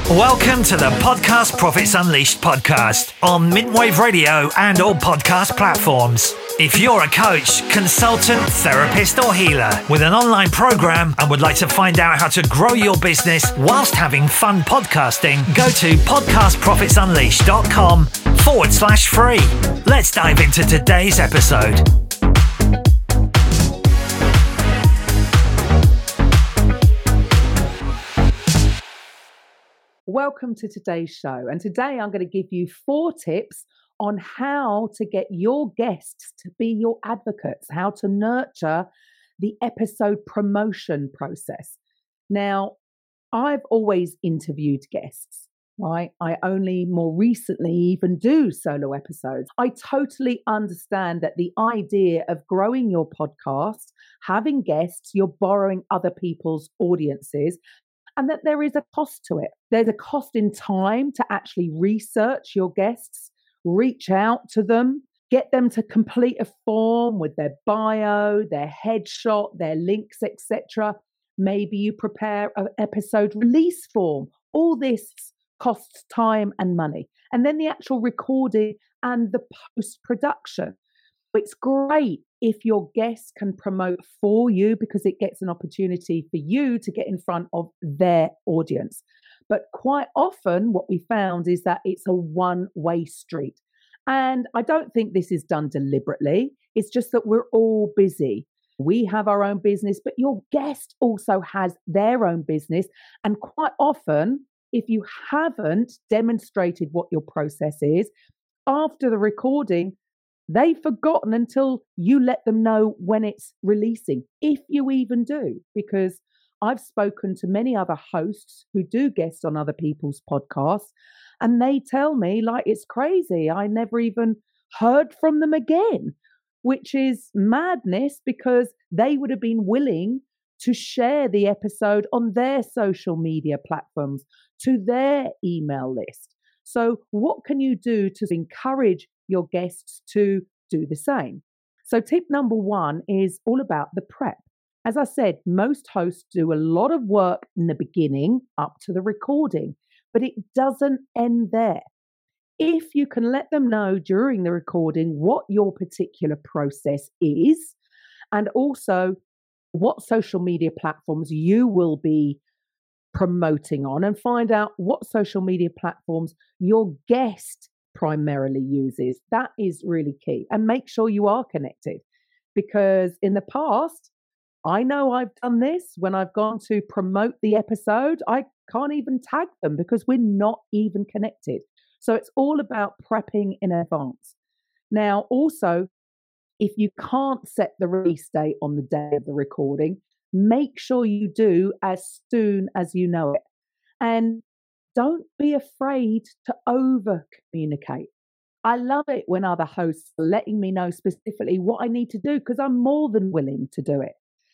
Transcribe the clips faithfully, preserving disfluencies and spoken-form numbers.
Welcome to the Podcast Profits Unleashed podcast on Mintwave Radio and all podcast platforms. If you're a coach, consultant, therapist or healer with an online program and would like to find out how to grow your business whilst having fun podcasting, go to podcastprofitsunleashed.com forward slash free. Let's dive into today's episode. Welcome to today's show. And today I'm going to give you four tips on how to get your guests to be your advocates, how to nurture the episode promotion process. Now, I've always interviewed guests, right? I only more recently even do solo episodes. I totally understand that the idea of growing your podcast, having guests, you're borrowing other people's audiences, and that there is a cost to it. There's a cost in time to actually research your guests, reach out to them, get them to complete a form with their bio, their headshot, their links, et cetera. Maybe you prepare an episode release form. All this costs time and money. And then the actual recording and the post-production. It's great if your guests can promote for you because it gets an opportunity for you to get in front of their audience. But quite often what we found is that it's a one-way street. And I don't think this is done deliberately. It's just that we're all busy. We have our own business, but your guest also has their own business. And quite often, if you haven't demonstrated what your process is, after the recording, they've forgotten until you let them know when it's releasing, if you even do, because I've spoken to many other hosts who do guests on other people's podcasts, and they tell me like it's crazy. I never even heard from them again, which is madness because they would have been willing to share the episode on their social media platforms, to their email list. So what can you do to encourage your guests to do the same? So tip number one is all about the prep. As I said, most hosts do a lot of work in the beginning up to the recording, but it doesn't end there. If you can let them know during the recording what your particular process is, and also what social media platforms you will be promoting on, and find out what social media platforms your guest primarily uses. That is really key. And make sure you are connected, because in the past, I know I've done this when I've gone to promote the episode. I can't even tag them because we're not even connected. So it's all about prepping in advance. Now, also, if you can't set the release date on the day of the recording, make sure you do as soon as you know it. And don't be afraid to over communicate. I love it when other hosts are letting me know specifically what I need to do because I'm more than willing to do it.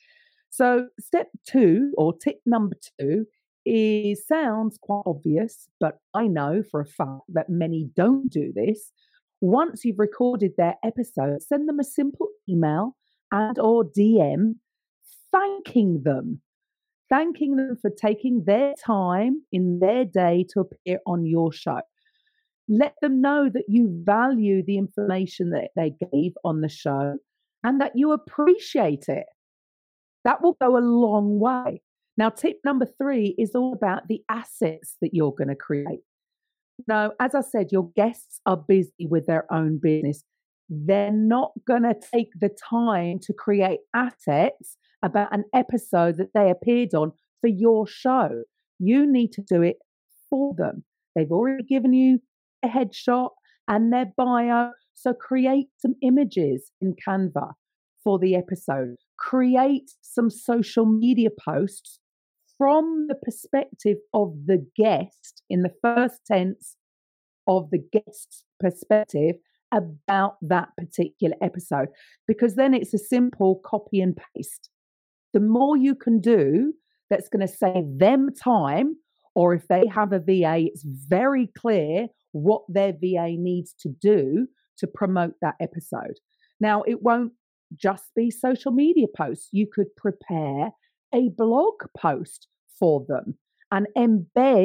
So step two, or tip number two, is sounds quite obvious, but I know for a fact that many don't do this. Once you've recorded their episode, send them a simple email and or D M thanking them. Thanking them for taking their time in their day to appear on your show. Let them know that you value the information that they gave on the show and that you appreciate it. That will go a long way. Now, tip number three is all about the assets that you're going to create. Now, as I said, your guests are busy with their own business. They're not going to take the time to create assets about an episode that they appeared on for your show. You need to do it for them. They've already given you a headshot and their bio. So create some images in Canva for the episode. Create some social media posts from the perspective of the guest, in the first tense of the guest's perspective, about that particular episode, because then it's a simple copy and paste. The more you can do that's going to save them time, or if they have a V A, it's very clear what their V A needs to do to promote that episode. Now, it won't just be social media posts. You could prepare a blog post for them and embed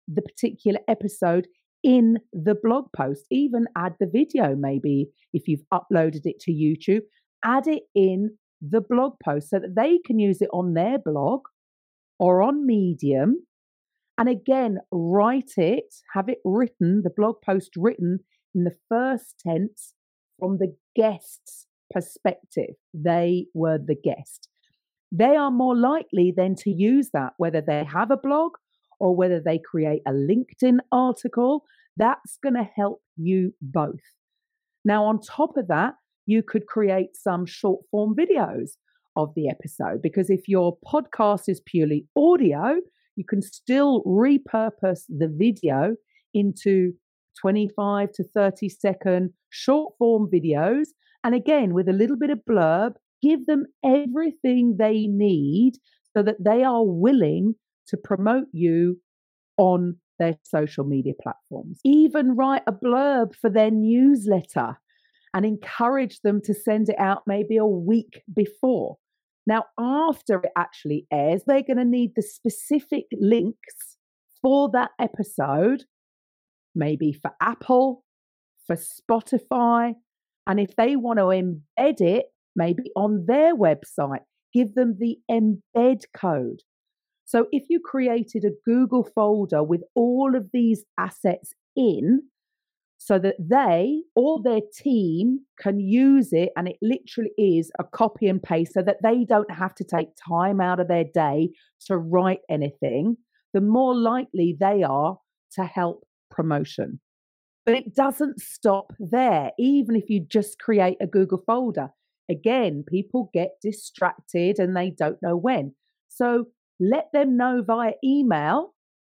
the particular episode in the blog post. Even add the video, maybe if you've uploaded it to YouTube, add it in the blog post so that they can use it on their blog or on Medium. And again, write it, have it written, the blog post written in the first tense from the guest's perspective. They were the guest. They are more likely then to use that, whether they have a blog or whether they create a LinkedIn article. That's going to help you both. Now, on top of that, you could create some short form videos of the episode, because if your podcast is purely audio, you can still repurpose the video into twenty-five to thirty second short form videos. And again, with a little bit of blurb, give them everything they need so that they are willing to promote you on their social media platforms. Even write a blurb for their newsletter and encourage them to send it out maybe a week before. Now, after it actually airs, they're going to need the specific links for that episode, maybe for Apple, for Spotify. And if they want to embed it, maybe on their website, give them the embed code. So if you created a Google folder with all of these assets in, so that they or their team can use it, and it literally is a copy and paste so that they don't have to take time out of their day to write anything, the more likely they are to help promotion. But it doesn't stop there, even if you just create a Google folder. Again, people get distracted and they don't know when. So let them know via email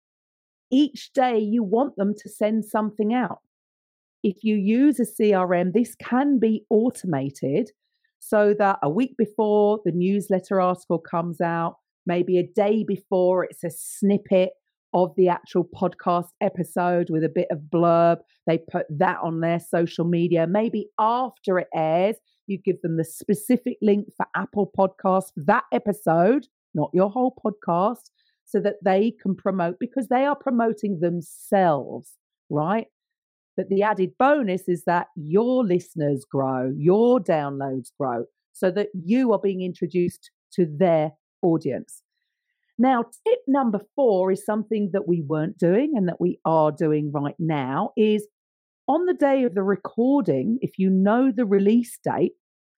each day you want them to send something out. If you use a C R M, this can be automated so that a week before the newsletter article comes out, maybe a day before, it's a snippet of the actual podcast episode with a bit of blurb. They put that on their social media. Maybe after it airs, you give them the specific link for Apple Podcasts for that episode, not your whole podcast, so that they can promote, because they are promoting themselves, right? But the added bonus is that your listeners grow, your downloads grow, so that you are being introduced to their audience. Now, tip number four is something that we weren't doing and that we are doing right now, is on the day of the recording, if you know the release date,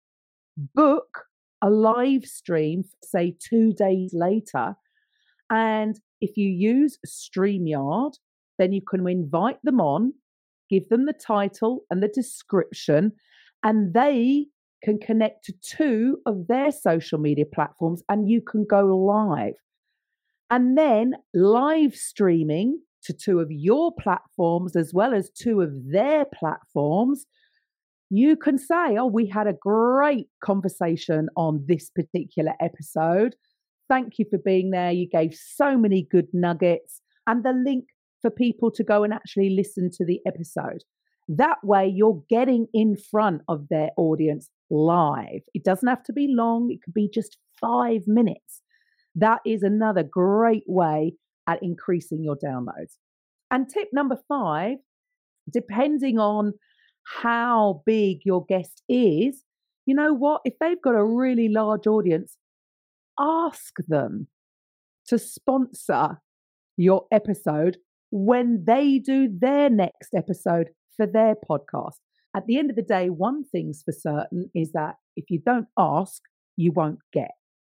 book a live stream, say two days later. And if you use StreamYard, then you can invite them on, give them the title and the description, and they can connect to two of their social media platforms and you can go live. And then live streaming to two of your platforms as well as two of their platforms, you can say, oh, we had a great conversation on this particular episode. Thank you for being there. You gave so many good nuggets, and the link for people to go and actually listen to the episode. That way you're getting in front of their audience live. It doesn't have to be long. It could be just five minutes. That is another great way at increasing your downloads. And tip number five, depending on how big your guest is, you know what? If they've got a really large audience, ask them to sponsor your episode when they do their next episode for their podcast. At the end of the day, one thing's for certain is that if you don't ask, you won't get.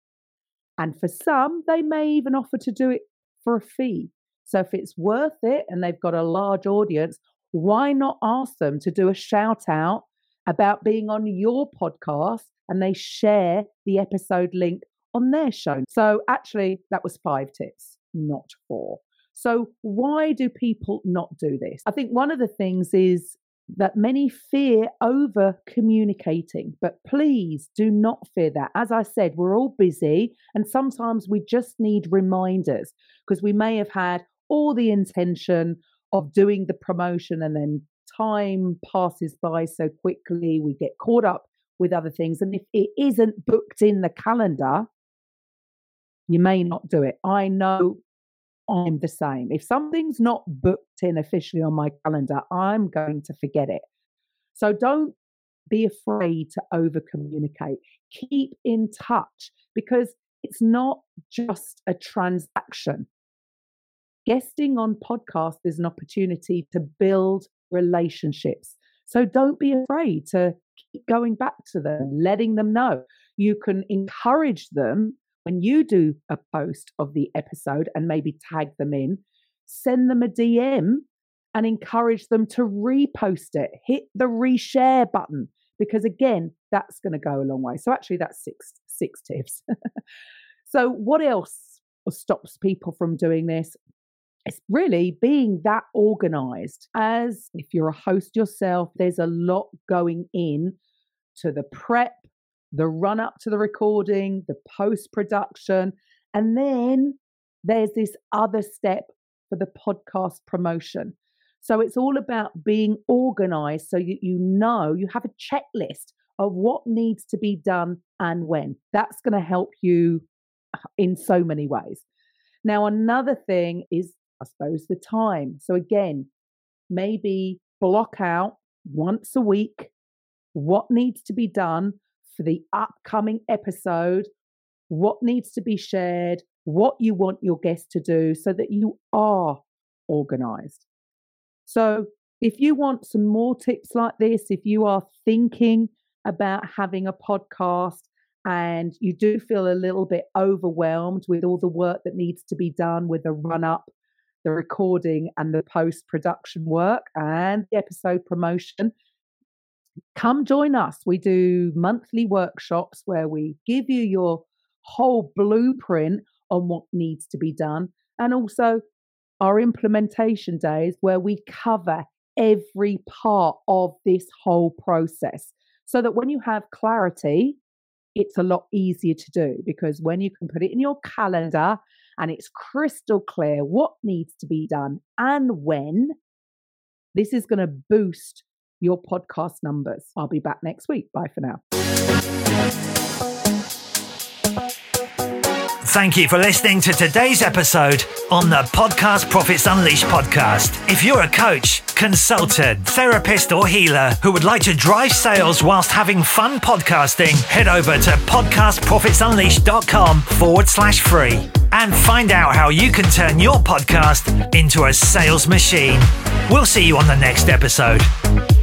And for some, they may even offer to do it for a fee. So if it's worth it and they've got a large audience, why not ask them to do a shout out about being on your podcast and they share the episode link on their show? So actually, that was five tips, not four. So why do people not do this? I think one of the things is that many fear over communicating, but please do not fear that. As I said, we're all busy and sometimes we just need reminders, because we may have had all the intention of doing the promotion and then time passes by so quickly, we get caught up with other things. And if it isn't booked in the calendar, you may not do it. I know I'm the same. If something's not booked in officially on my calendar, I'm going to forget it. So don't be afraid to over communicate. Keep in touch, because it's not just a transaction. Guesting on podcasts is an opportunity to build relationships. So don't be afraid to keep going back to them, letting them know. You can encourage them when you do a post of the episode and maybe tag them in, send them a D M and encourage them to repost it. Hit the reshare button, because again, that's going to go a long way. So actually that's six, six tips. So what else stops people from doing this? It's really being that organized. As if you're a host yourself, there's a lot going in to the prep, the run up to the recording, the post-production, and then there's this other step for the podcast promotion. So it's all about being organized so that you know, you have a checklist of what needs to be done and when. That's going to help you in so many ways. Now, another thing is, I suppose, the time. So again, maybe block out once a week what needs to be done for the upcoming episode, what needs to be shared, what you want your guest to do, so that you are organized. So if you want some more tips like this, if you are thinking about having a podcast and you do feel a little bit overwhelmed with all the work that needs to be done with the run up, the recording and the post-production work and the episode promotion, come join us. We do monthly workshops where we give you your whole blueprint on what needs to be done, and also our implementation days where we cover every part of this whole process, so that when you have clarity, it's a lot easier to do, because when you can put it in your calendar and it's crystal clear what needs to be done and when, this is going to boost your podcast numbers. I'll be back next week. Bye for now. Thank you for listening to today's episode on the Podcast Profits Unleashed podcast. If you're a coach, consultant, therapist, or healer who would like to drive sales whilst having fun podcasting, head over to podcastprofitsunleashed.com forward slash free and find out how you can turn your podcast into a sales machine. We'll see you on the next episode.